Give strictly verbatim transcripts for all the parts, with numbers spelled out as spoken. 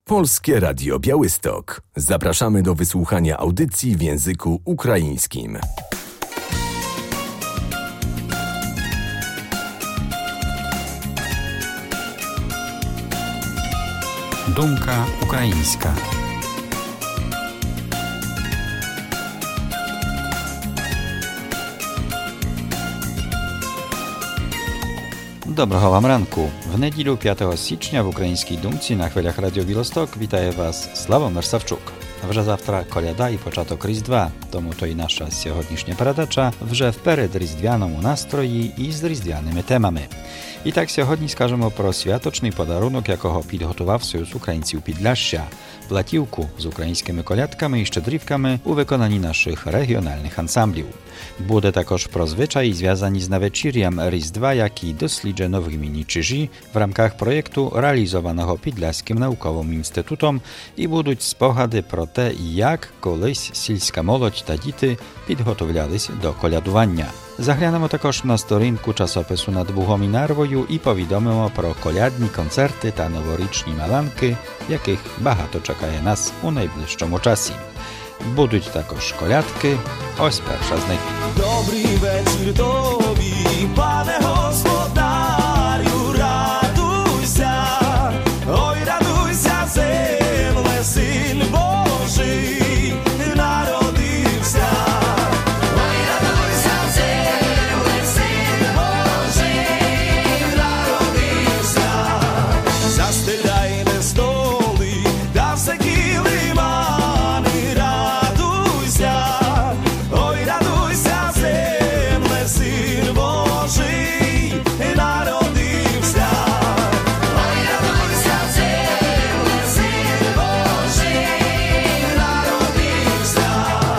Polskie Radio Białystok. Zapraszamy do wysłuchania audycji w języku ukraińskim. Думка українська. Доброго вам ранку. В неділю п'ятого січня в українській думці на хвилях Радіо Білосток вітає вас Славомир Савчук. Вже завтра коляда і початок Різдва, тому то і наша сьогоднішня передача вже в передріздвяному настрої і з різдвяними темами. І так сьогодні скажемо про святочний подарунок, якого підготував Союз українців Підляшшя – платівку з українськими колядками і щедрівками у виконанні наших регіональних ансамблів. Буде також про звичаї, зв'язані з навечір'ям Різдва, які досліджено в гміні Чижі в рамках проєкту, реалізованого Підляським науковим інститутом, і будуть спогади про те, як колись сільська молодь та діти підготовлялись до колядування. Заглянемо також на сторінку часопису «Над Бугом і Нарвою» і повідомимо про колядні концерти та новорічні маланки, яких багато чекає нас у найближчому часі. Будуть також колядки, ось перша з них. Добрий вечір тобі, пане господарю, радуйся, ой, радуйся, земле, син Божий народився. Ой, радуйся, земле, син Божий народився. Застеляйте столи, да все килимани, радуйся, ой, радуйся, земле, син Божий народився. Ой, радуйся, земле, син Божий народився.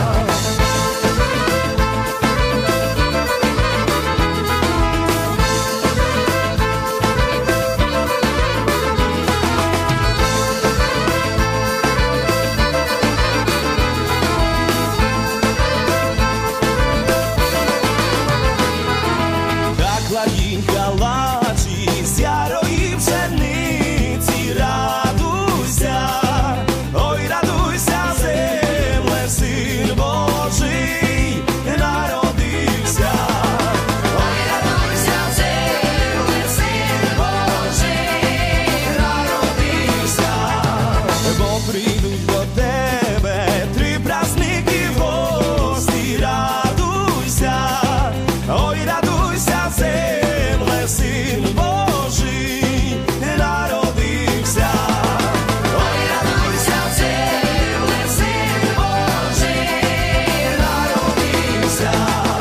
Так ладінь калачі, з ярої пшениці, радуйся, ой, радуйся, земле, син Божий народився. Ой, радуйся, земле, син Божий народився. Бо прийдуть до тебе три праздники в гості, радуйся, ой, радуйся, земле, син Божий народився. Ой, радуйся, земле, син Божий народився.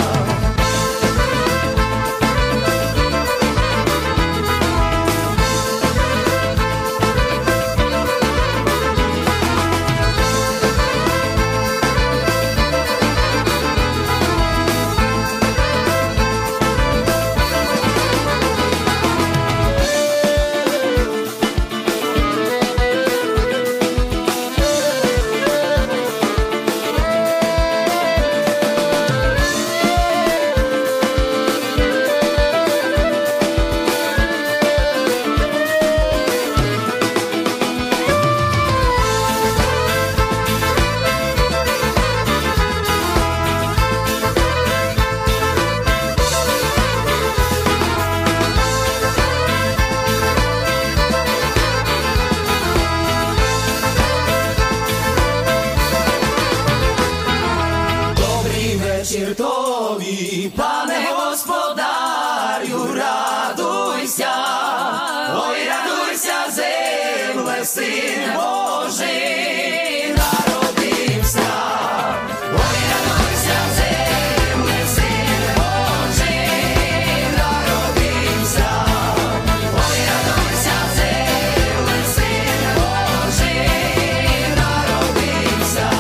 Добрий вечір тобі, пане господарю, радуйся, ой, радуйся, земле, син Божий народився. Ой, радуйся, земле, син Божий народився. Ой, радуйся, земле, син Божий народився.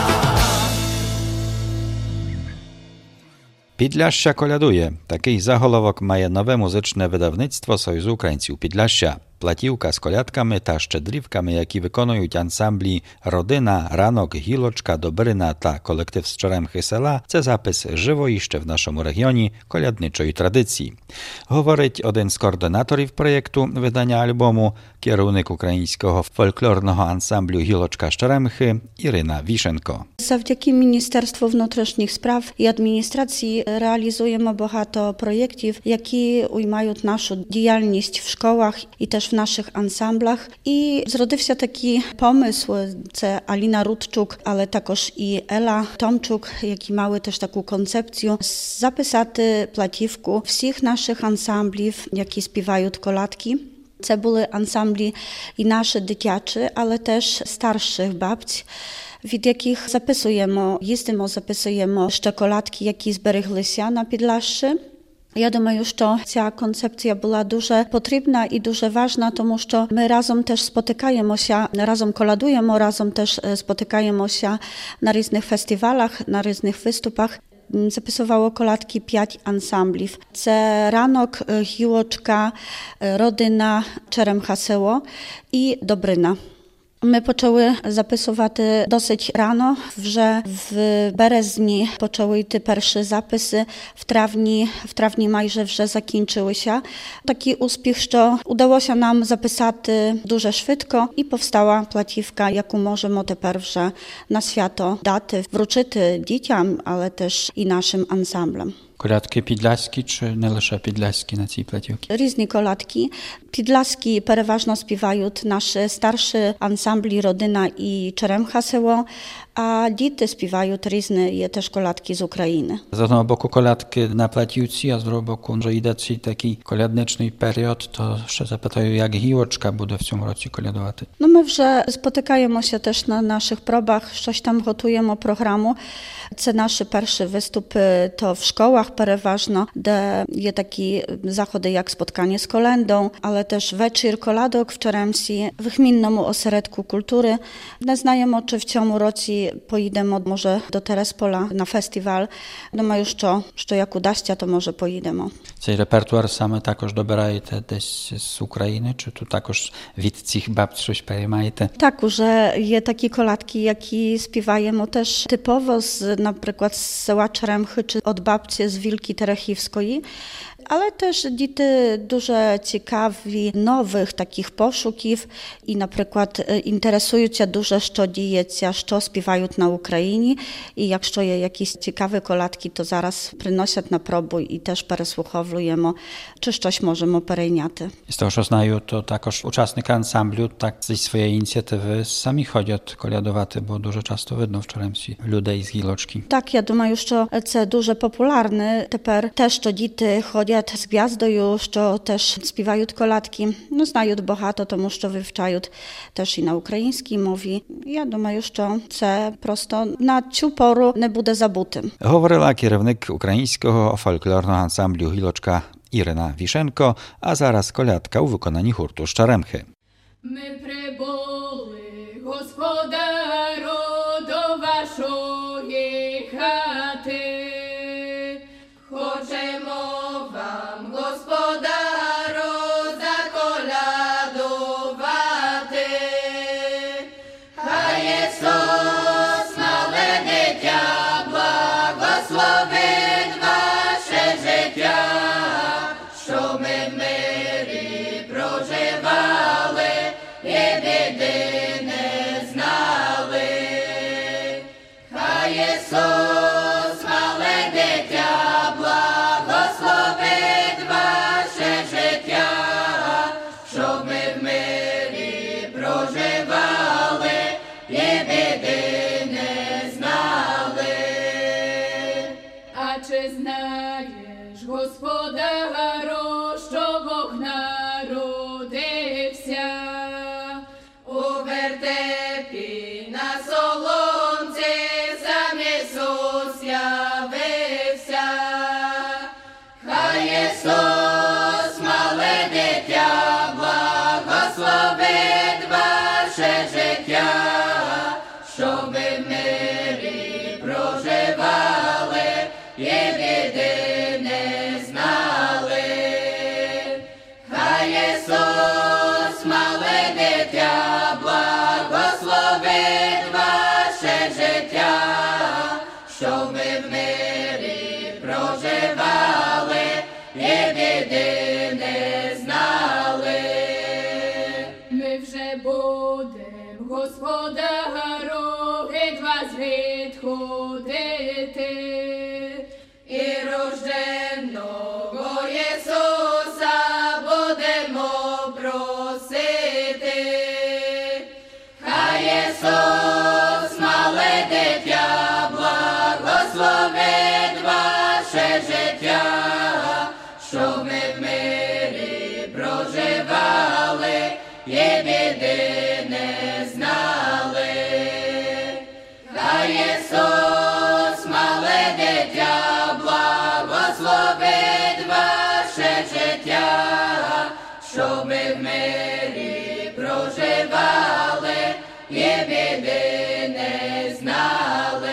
Підляшща колядує. Такий заголовок має нове музичне видавництво Союзу українців Підляшшя. Платівка з колядками та щедрівками, які виконують ансамблі «Родина», «Ранок», «Гілочка», «Добрина» та колектив з Черемхи села – це запис живої ще в нашому регіоні колядничої традиції. Говорить один з координаторів проєкту видання альбому, керівник українського фольклорного ансамблю «Гілочка» з Черемхи Ірина Вішенко. Завдяки Міністерству внутрішніх справ і адміністрації реалізуємо багато проєктів, які уймають нашу діяльність в школах і теж в наших ансамблях. І зродився такий помисł, це Аліна Рудчук, але також і Ела Томчук, які мали теж таку концепцію, записати платівку всіх наших ансамблів, які співають колядки. Це були ансамблі і наші дитячі, але теж старших бабць, від яких записуємо, їздимо, записуємо ще колядки, які збереглися на Підляшші. Я думаю, що ця концепція була дуже потрібна і дуже ważna, тому що ми разом теж спотикаємося, разом колядуємо, разом теж спотикаємося на різних фестивалах, на різних виступах. Записувало колядки п'ять ансамблів. Це «Ранок», «Гілочка», «Родина», «Черемха село» і «Добрина». Ми почали записувати досить рано, вже в березні почали йти перші записи, в травні, в травні майже вже закінчилися. Такий успіх, що вдалося нам записати дуже швидко і повстала платівка, яку можемо тепер вже на свято дати, вручити дітям, але теж і нашим ансамблям. Колядки підляські чи не лише підляські на цій платівці? Різні колядки. Підляски переважно співають наші старші ансамблі «Родина» і «Черемха село», а діти співають різні, є теж колядки з України. З одного боку колядки на платівці, а з другого боку, że йде цей такий колядничний період, то ще запитаю, як Гілочка буде в цьому році колядувати? Ну, ми вже спотикаємося теж на наших пробах, щось там готуємо програму. Це наші перші виступи, то в школах переважно, де є такі заходи, як spotkanie з колędą, але теж вечір колядок в Черемсі, в Gminnому осередку культури. Не знаємо, чи в цьому році поїдемо, може, до Тереспола на фестиваль. Думаю, що, що як удасться, то може поїдемо. Цей репертуар саме також добираєте десь з України, чи тут також від цих бабць щось переймаєте? Так, уже є такі колядки, які співаємо теж typowo z, наприклад, з села Черемхи, чи від бабці з Вілки Терехівської. Але теж діти дуже цікаві нових таких пошуків і, наприклад, інтересуються дуже, що діється, що співають на Україні. І якщо є якісь цікаві колядки, то зараз приносять на пробу і теж переслуховуємо, чи щось можемо перейняти. Z tego, що знаю, то також учасники ансамблю так зі своєї ініціативи самі ходять колядувати, бо дуже часто видно в Черемсі людей з Гілочки. Так, я думаю, що це дуже популярне. Тепер те, що діти ходять з гвяздою, що теж співають колядки. Ну, знають багато, тому що вивчають теж і на українській мові. Я думаю, що це просто на цю пору не буде забутим. Говорила керівник українського фольклорного ансамблю «Гілочка» Ірина Вішенко, а зараз колядка у виконанні гурту з Черемхи. Ми прибули, господаро, до вашої хати. Хочемо вам, господаро, заколядувати. Хай Ісус, мале дитя, благословить ваше життя, що ми в мирі проживали і біди не знали. Хай Ісус, мале дитя, благословить ваше життя, щоб ми в мирі проживали і біди не знали. А чи знаєш, господаро, що Бог народився у вертепі на соломці, сам Ісус явився. Хай Ісус, мале дитя, благословить ваше життя, щоб ми в мирі проживали і біди не знали. Хай Ісус, дороги два звід ходити, і рожденого Ісуса будемо просити. Хай Ісус, мале дитя, благословить ваше життя, щоб ми в мирі проживали і біди не знали. Хай Ісус, мале дитя, благословить ваше життя, щоб ми в мирі проживали і біди не знали.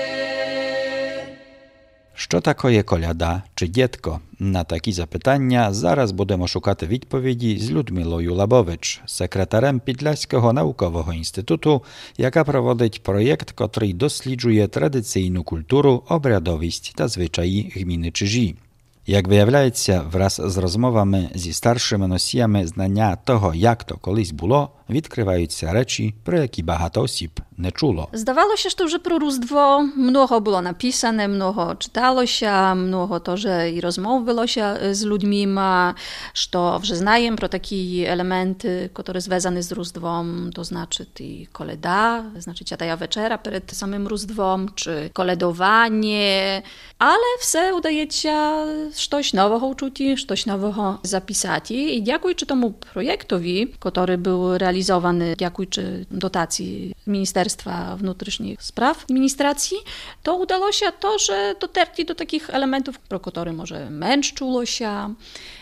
Що такое коляда чи дєтко? На такі запитання зараз будемо шукати відповіді з Людмилою Лабович, секретарем Підляського наукового інституту, яка проводить проєкт, котрий досліджує традиційну культуру, обрядовість та звичаї гміни Czyży. Як виявляється, враз з розмовами зі старшими носіями знання того, як то колись було, відкриваються речі, про які багато осіб не чуло. Здавалося, що вже про Різдво много було написане, много czytалося, много теж і розмов велося з людьми, що вже знаємо про такі елементи, які зв'язані з Різдвом, то значить і коледа, значить та вечера перед самим Різдвом, чи коледування, але все удається щось нового uczuti, coś nowego zapisać. I dziękując temu projektowi, który był realizowany dziękując dotacji Ministerstwa Wewnętrznych Spraw Administracji, to udało się to, że dotarli do takich elementów, pro które może męcz czuło się.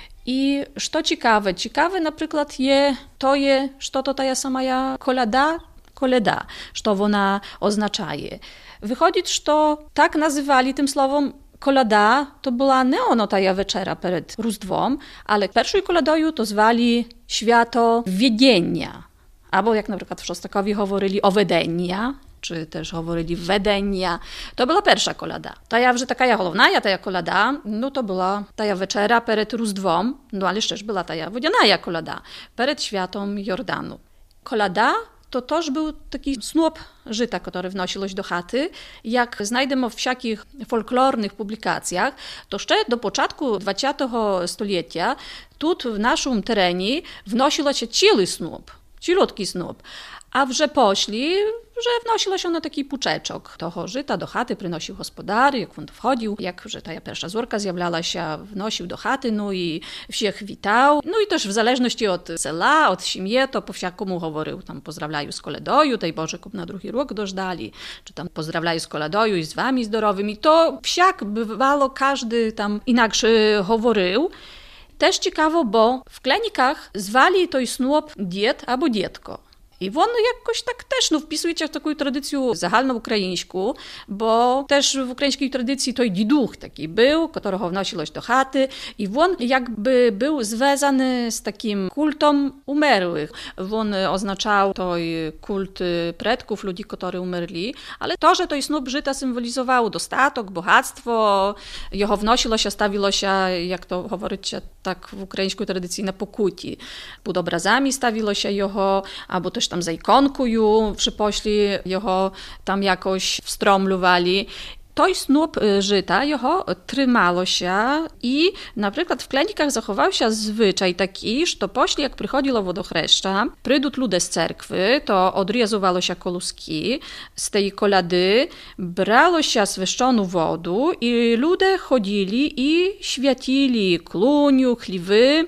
I co ciekawe, ciekawe na przykład je to, je, co to ta sama ja koleda, koleda, co ona oznacza. Wychodzi, że tak nazywali tym słowem kolada to była nie ono ta wieczera przed Rіздвом, ale pierwszą koladою to zwali święto wiedenia. Albo jak na przykład w Szostakowie mówili o wedenia, czy też mówili wedenia. To była pierwsza kolada. Ta ja, że taka ja główna, ja ta ja kolada, no to była ta ja wieczera przed Rіздвом, no ale też była ta ja wodziana kolada przed świętą Jordanu. Kolada to też był taki snop żyta, który wnosiłeś do chaty. Jak znajdziemy w wszelkich folklornych publikacjach, to jeszcze do początku dwudziestego stulecia tu w naszym terenie wnosiło się cały snop, cielutki snop. A wże pośli, że wnosiło się na taki puczeczok. Toho żyta do chaty przynosił gospodar, jak on wchodził, jak że ta pierwsza zórka zjawlała się, wnosił do chaty, no i всех witał. No i też w zależności od sela, od siemie, to po wsiakomu mówił, tam pozdrawiaju z koledoju, tej Boże, kup na drugi rok dożdali, czy tam pozdrawiaju z koledoju i z wami zdrowymi. To wsiak bywało, każdy tam inaczej mówił. Też ciekawo, bo w klenikach zwali to i snop diet albo dietko. I on jakoś tak też no, wpisuje się w taką tradycję zahalnoukraińską, bo też w ukraińskiej tradycji to i dziduch taki był, którego wnosiło do chaty i on jakby był związany z takim kultem umarłych. On oznaczał to kult predków, ludzi, którzy umarli, ale to, że to i snop żyta symbolizowało dostatek, bogactwo, jego wnosiło się, stawiło się, jak to mówić tak w ukraińskiej tradycji, na pokuti. Pod obrazami stawiło się jego, albo też tam za ikonkuju przypośli jego tam jakoś wstromlowali. To snop żyta jego trzymało się i na przykład w klenikach zachował się zwyczaj taki, że pośli jak przychodziło wodochrzeszcza, przydut ludzie z cerkwy, to odriezowało się koluski z tej kolady, brało się sweszczoną wodę i ludzie chodzili i świecili kluniu, chliwy.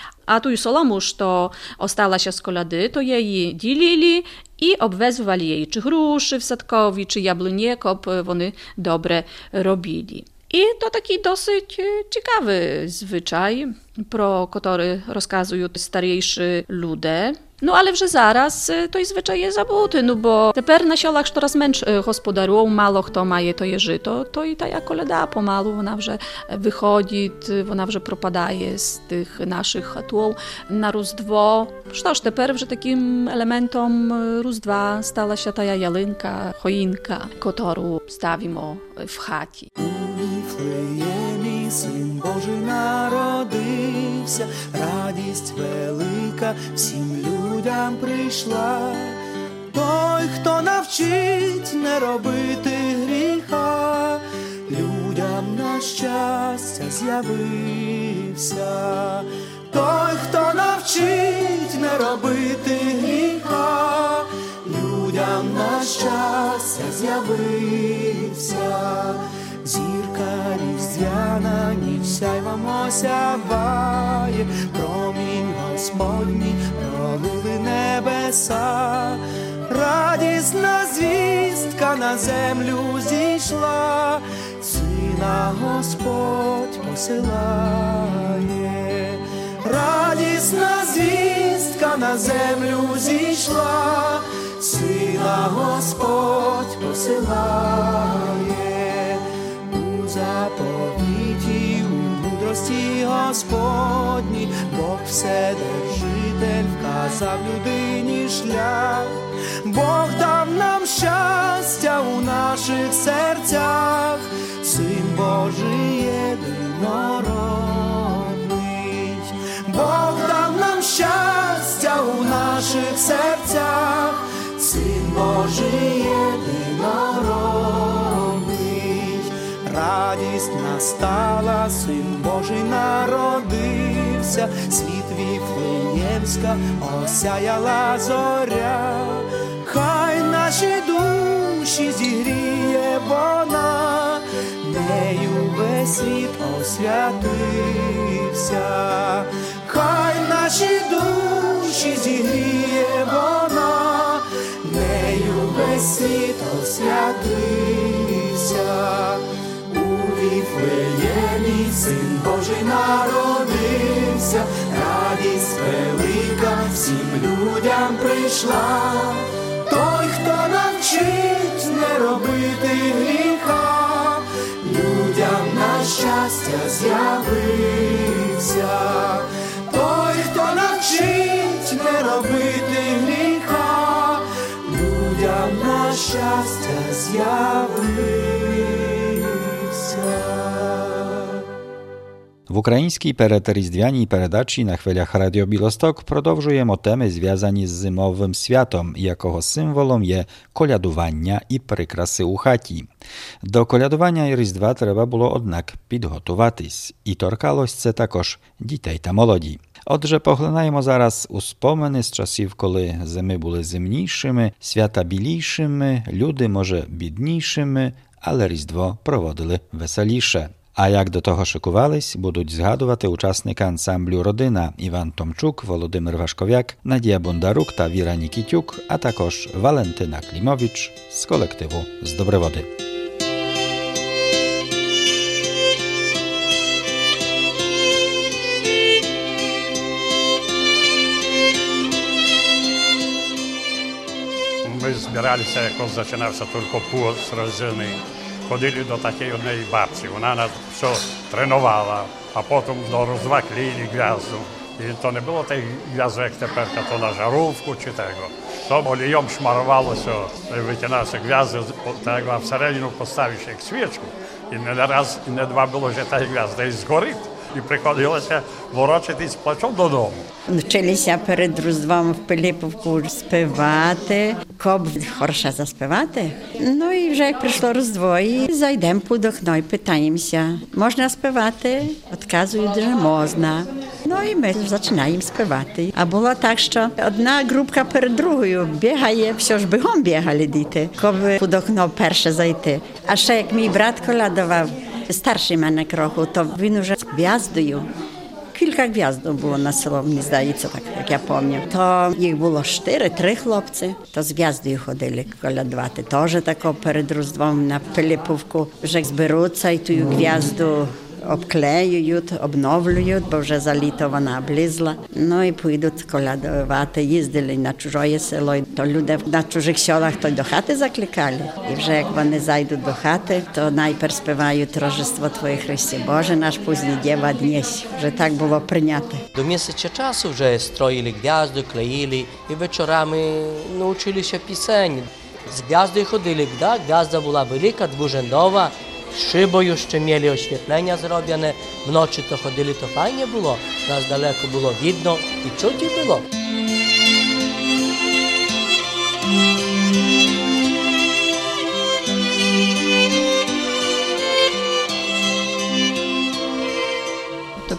A tu i Solomusz to ostała się z kolady, to jej dzielili i obwezwali jej czy gruszy w sadkowi, czy jabłoniekop, one dobre robili. I to taki dosyć ciekawy zwyczaj, pro który rozkazują starejsi ludzie. No ale że zaraz to jest zwyczaj zabuty, no bo teper na siolach coraz męcz gospodarują, mało kto ma je to je żyto, to i ta koleda pomalu, ona wrze wychodzi, ona wrze propadaje z tych naszych chatów na Rіздво. Sztoż teper, że takim elementem Rіздва stała się ta ялинка, choinka, którą stawimy w chacie. Син Божий народився, радість велика всім людям прийшла. той, хто навчить не робити гріха, людям на щастя з'явився. Той, хто навчить не робити гріха, людям на щастя з'явився. Зірка різдвяна ніч сяйвом осяває, промінь Господній пролили небеса. Радісна звістка на землю зійшла, Сина Господь посилає. Радісна звістка на землю зійшла, Сина Господь посилає. У заповіті, у мудрості Господній, Бог Вседержитель вказав людині шлях. Бог дав нам щастя у наших серцях, Син Божий єдинородний. Бог дав нам щастя у наших серцях, Син Божий єдинородний. Радість настала, Син Божий народився, світ Віфлеємська осяяла зоря. Хай наші душі зігріє вона, нею весь світ освятився. Хай наші душі зігріє вона, нею весь світ освятився. У Віфлеємі Син Божий народився, радість велика всім людям прийшла. Той, хто навчить не робити гріха, людям на щастя з'явився. Той, хто навчить не робити гріха, людям на щастя з'явився. W ukraińskiej peretrіздвяній передачі на хвилях Радіо Білосток продовжуємо теми, зв'язані з зимовим святом, якого символом є колядування і прикраси у хаті. До колядування і Різдва треба було, однак, підготуватись. І торкалось це також дітей та молоді. Отже, поглинаємо зараз у спомини з часів, коли зими були зимнішими, свята білішими, люди, може, біднішими, але Різдво проводили веселіше. А як до того шикувались, будуть згадувати учасники ансамблю «Родина» Іван Томчук, Володимир Вашковяк, Надія Бондарук та Віра Нікітюк, а також Валентина Клімович з колективу «З Добриводи». Ми збиралися, як починався тільки пост родини. Ходили до такої однієї бабці, вона нас все тренувала, а потім до Різдва клеїли гвязду. І то не було так гвязду, як тепер, то на жаровку чи того. То олієм шмарувалося, витягнався гвязду, а всередину поставиш як свічку. І не раз, і не два було, що та гвязда і згорить. І приходилося ворочатись плачом додому. Вчилися перед Різдвом в Пилипівку співати, коб хорошо заспівати. Ну і вже як прийшло Різдво, і зайдемо під окно і питаємося, можна співати? Відказують, що можна. Ну і ми починаємо співати. А було так, що одна групка перед другою бігає, все ж бігом бігали діти, коб під окно перше зайти. А ще як мій брат колядував, старший мене кроху, то він уже з гвяздою. Кілька гвяздів було на село, мені здається, так, як я пам'ятаю. То їх було чотири, три хлопці, то з гвяздою ходили колядувати. Теж тако перед Різдвом на Пилипівку вже зберуться і ту гвязду обклеюють, обновлюють, бо вже за літо вона облізла. Ну і поїдуть колядувати, їздили на чужое село. То люди на чужих селах то до хати закликали. І вже як вони зайдуть до хати, то найперше співають «Рождество Твоє, Христе Боже наш, пусть дєва днесь». Вже так було прийнято. До місяця часу вже строїли гвязду, клеїли і вечорами навчилися пісень. З гвяздою ходили, да? Гвязда була велика, двожендова, з шибою ще мали освітлення зроблене. Вночі то ходили, то файне було, нас далеко було видно і чути було.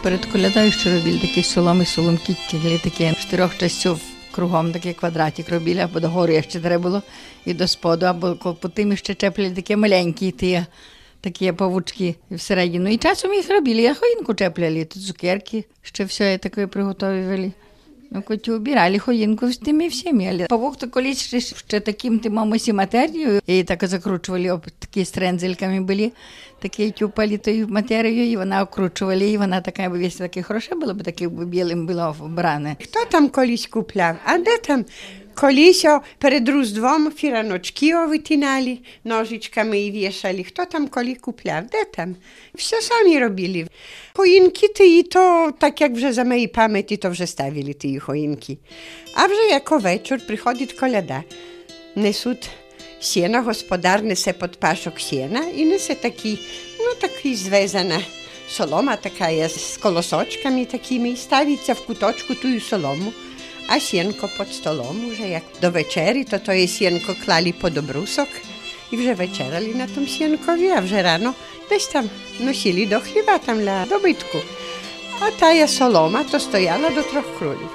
перед колядою ще робили такі соломи, соломки, такі чотирьох частів кругом, такий квадратик робили, або до гори ще треба було, і до споду, або потім ще чепляли такі маленькі, ті, такі павучки всередину. І часом їх робили, а хоїнку чепляли, тут цукерки, ще все таке приготовували. Ну, коли убирали хоїнку з тими всіми. Але павук то колись ще, ще таким тимомосі матерією, і так закручували, об, такі стрензельками були, такі тюпали тою матерією, і вона окручували, і вона така, весь таке хороше було, бо таке білим було вбране. Хто там колись купляв? А де там? Колись перед Різдвом фіраночки витинали ножичками і вішали. Хто там коли купляв? Де там? Все самі робили. Хоїнки ті, то так як вже за моєї пам'яті, то вже ставили ті хоїнки. А вже як вечір приходить коляда. Несуть сіна, господар несе під пашок сіна і несе такий, ну такий зв'язана солома, така є з колосочками такими, і ставиться в куточку тую солому. А сінко під столом, вже як до вечері, то то є сінко клали під обрусок і вже вечеряли на тому сінкові, а вже рано десь там носили до хліба, там для добитку. А тая солома то стояла до трьох кролів.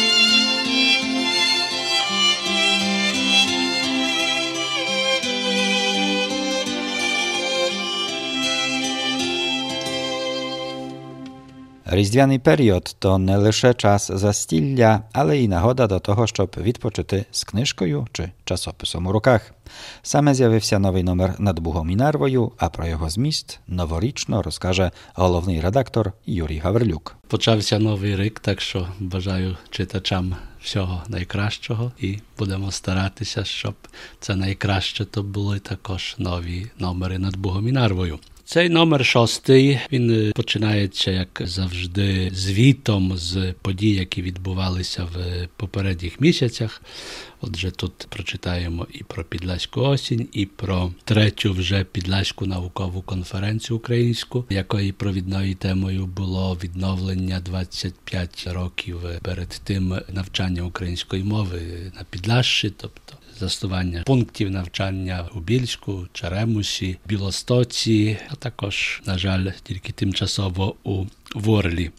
Різдвяний період – то не лише час застілля, але й нагода до того, щоб відпочити з книжкою чи часописом у руках. Саме з'явився новий номер «Над Бугом і Нарвою», а про його зміст новорічно розкаже головний редактор Юрій Гаврилюк. Почався новий рік, так що бажаю читачам всього найкращого і будемо старатися, щоб це найкраще то були також нові номери «Над Бугом і Нарвою». Цей номер шостий, він починається, як завжди, звітом з подій, які відбувалися в попередніх місяцях. Отже, тут прочитаємо і про Підлаську осінь, і про третю вже Підлаську наукову конференцію українську, якої провідною темою було відновлення двадцять п'ять років перед тим навчання української мови на Підлащі, тобто заснування пунктів навчання у Більську, Черемусі, Білостоці, а також, на жаль, тільки тимчасово у Ворлі.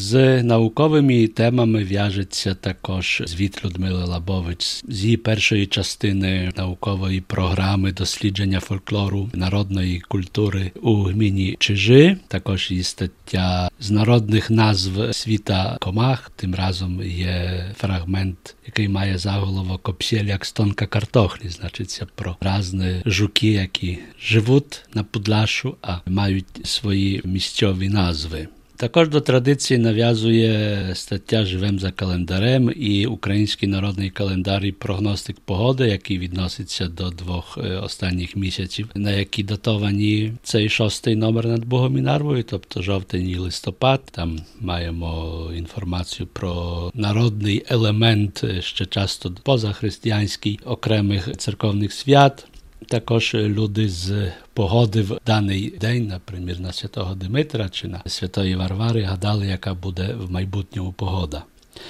З науковими темами в'яжеться також звіт Людмили Лабович з її першої частини наукової програми дослідження фольклору народної культури у гміні Чижи. Також її стаття з народних назв світа комах. Тим разом є фрагмент, який має заголовок «Обсєль як стонка картохлі». Значиться про різні жуки, які живуть на Підлашу, а мають свої місцеві назви. Також до традиції нав'язує стаття «Живем за календарем» і український народний календар і прогностик погоди, який відноситься до двох останніх місяців, на які датовані цей шостий номер «Над Богом і Нарвою», тобто жовтень і листопад. Там маємо інформацію про народний елемент, ще часто позахристиянський, окремих церковних свят. Також люди з погоди в даний день, наприклад, на Святого Димитра чи на Святої Варвари, гадали, яка буде в майбутньому погода.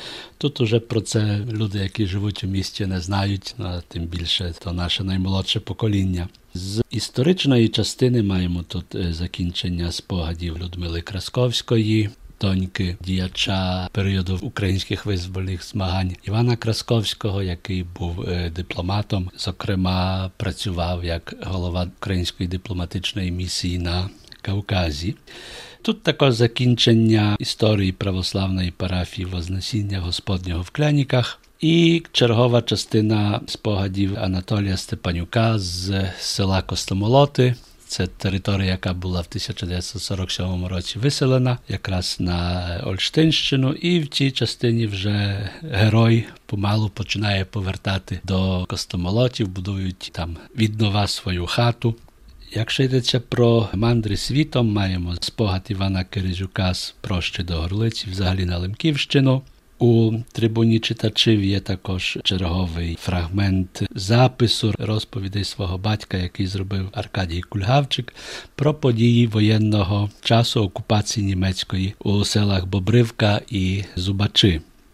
Тут уже про це люди, які живуть у місті, не знають, а тим більше то наше наймолодше покоління. З історичної частини маємо тут закінчення спогадів Людмили Красковської, доньки діяча періоду українських визвольних змагань Івана Красковського, який був дипломатом, зокрема працював як голова української дипломатичної місії на Кавказі. Тут також закінчення історії православної парафії Вознесіння Господнього в Кляніках і чергова частина спогадів Анатолія Степанюка з села Костомолоти. Це територія, яка була в тисяча дев'ятсот сорок сьомому році виселена якраз на Ольштинщину, і в цій частині вже герой помалу починає повертати до Костомолотів, будують там віднова свою хату. Якщо йдеться про мандри світом, маємо спогад Івана Кирижука з Прощі до Горлиці, взагалі на Лемківщину. У трибуні читачів є також черговий фрагмент запису розповідей свого батька, який зробив Аркадій Кульгавчик, про події воєнного часу окупації німецької у селах Бобривка і Зубачі.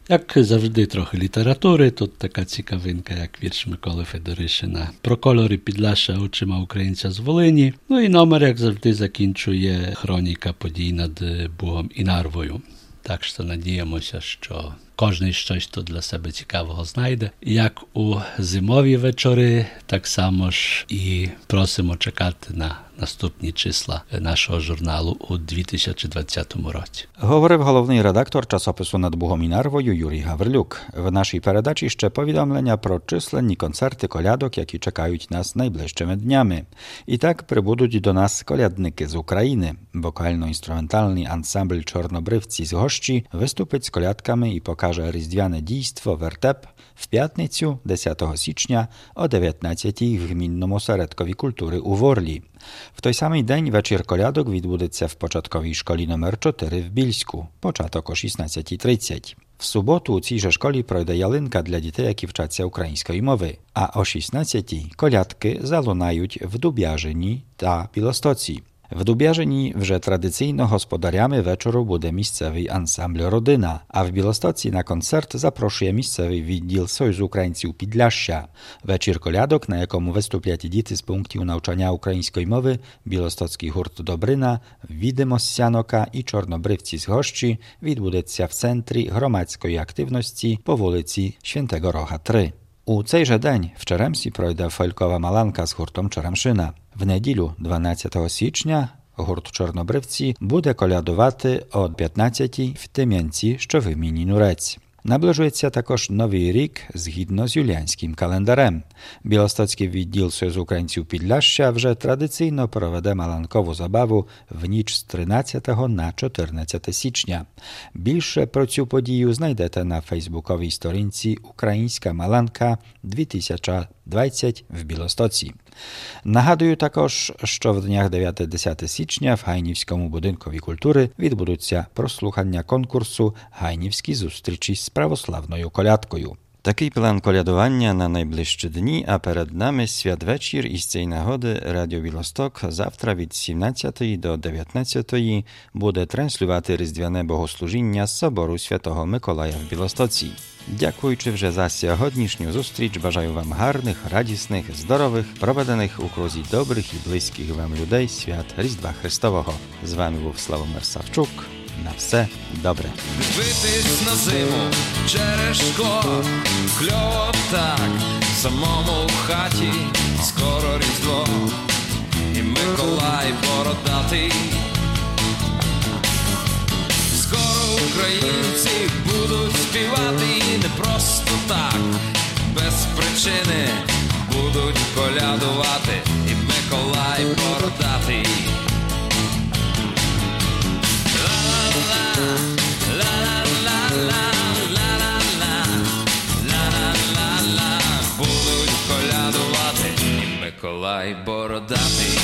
Як завжди, трохи літератури. Тут така цікавинка, як вірш Миколи Федоришина «Про кольори Підляшшя очима українця з Волині». Ну і номер, як завжди, закінчує хроніка подій над Бугом і Нарвою. Так що надіємося, що кожен щось тут для себе цікавого знайде. Як у зимові вечори, так само ж і просимо чекати на наступні числа нашого журналу у дві тисячі двадцятому році. Говорив головний редактор часопису «Над Бугом і Нарвою» Юрій Гаврилюк. В нашій передачі ще повідомлення про численні концерти колядок, які чекають нас найближчими днями. І так прибудуть до нас колядники з України. Вокально-інструментальний ансамбль «Чорнобривці» з Гощі виступить з колядками і покаже різдвяне дійство «Вертеп» в п'ятницю, десятого січня о дев'ятнадцятій в Гмінному осередкові культури у Ворлі. В той самий день вечір колядок відбудеться в початковій школі номер чотири в Більську, початок о шістнадцятій тридцять. В суботу у цій же школі пройде ялинка для дітей, які вчаться української мови, а о шістнадцятій колядки залунають в Дуб'яжині та Білостоці. В Дуб'яжині вже традиційно господарями вечору буде місцевий ансамбль «Родина», а в Білостоці на концерт запрошує місцевий відділ Союзу українців Підляшшя. Вечір колядок, на якому виступлять діти з пунктів навчання української мови, білостоцький гурт «Добрина», «Відимо з Сянока» і «Чорнобривці з Гощі», відбудеться в центрі громадської активності по вулиці Świętego Rocha три. У цей же день в Черемсі пройде фолькова маланка з гуртом «Черемшина». В неділю, дванадцятого січня, гурт «Чорнобривці» буде колядувати о п'ятнадцятій в Тим'янці, що в гміні Нурець. Наближується також Новий рік згідно з юліанським календарем. Білостоцький відділ Союзу українців Підляшшя вже традиційно проведе маланкову забаву в ніч з тринадцятого на чотирнадцяте січня. Більше про цю подію знайдете на фейсбуковій сторінці «Українська маланка дві тисячі двадцять» в Білостоці. Нагадую також, що в днях дев'яте-десяте січня в Гайнівському будинкові культури відбудуться прослухання конкурсу «Гайнівські зустрічі з православною колядкою». Такий план колядування на найближчі дні, а перед нами святвечір, і з цієї нагоди Радіо Білосток завтра від сімнадцятої до дев'ятнадцятої буде транслювати різдвяне богослужіння з собору Святого Миколая в Білостоці. Дякуючи вже за сьогоднішню зустріч, бажаю вам гарних, радісних, здорових, проведених у крузі добрих і близьких вам людей свят Різдва Христового. З вами був Славомир Савчук. На все добре. Дивитись на зиму через шкло, кльово так, самому в хаті, скоро Різдво, і Миколай бородатий. Скоро українці будуть співати і не просто так, без причини будуть колядувати, і Миколай бородатий. Будуть колядувати, і Миколай бородатий.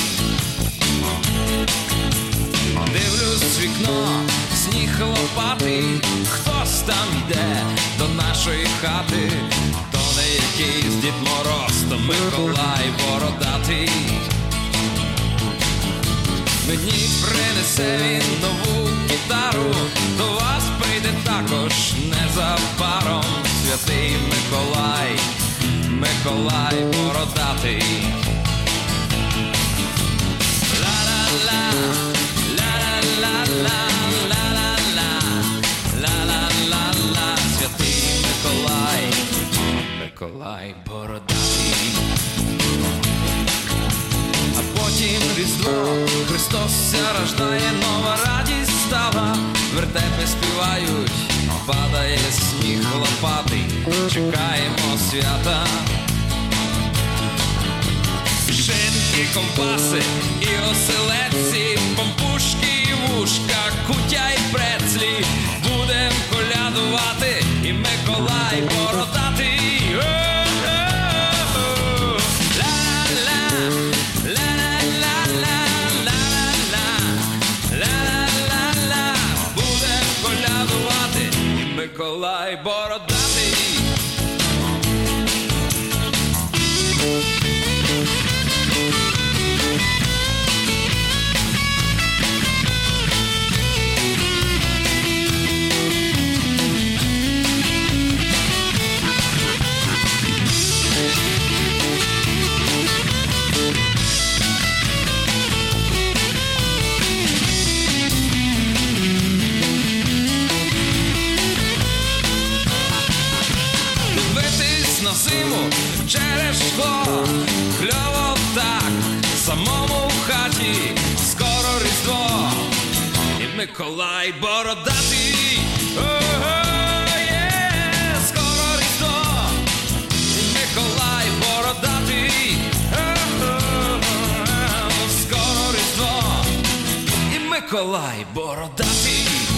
Дивлюсь в вікно, сніг лопатий, хтось там йде до нашої хати. То не якийсь Дід Мороз, то Миколай бородатий. Мені принесе він нову гітару, до вас прийде також незабаром святий Миколай, Миколай бородатий. Ла-ла-ла, ла-ла-ла-ла, ла-ла-ла, ла-ла-ла-ла, святий Миколай, Миколай бородатий. А потім Різдво, Христос ся рождає, нова радість стала, вертепи співають, падає сніг лопатий, чекаємо свята. Шинки, ковбаси і оселедці, пампушки і вушка, кутя і прецлі, будем колядувати, і Миколай бородатий. Миколай бородатий. на зиму через шкло. Кльово так, самому в хаті, скоро Різдво, і Миколай бородатий. Ого, є, скоро Різдво, і Миколай бородатий. Ого, скоро Різдво, і Миколай бородатий.